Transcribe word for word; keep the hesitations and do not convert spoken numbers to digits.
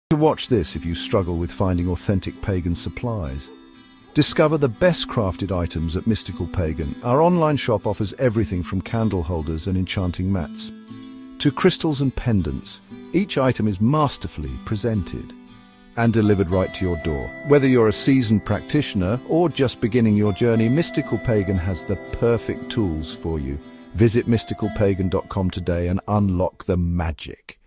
To watch this if you struggle with finding authentic pagan supplies. Discover the best crafted items at Mystical Pagan. Our online shop offers everything from candle holders and enchanting mats to crystals and pendants. Each item is masterfully presented and delivered right to your door. Whether you're a seasoned practitioner or just beginning your journey, Mystical Pagan has the perfect tools for you. Visit mystical pagan dot com today and unlock the magic.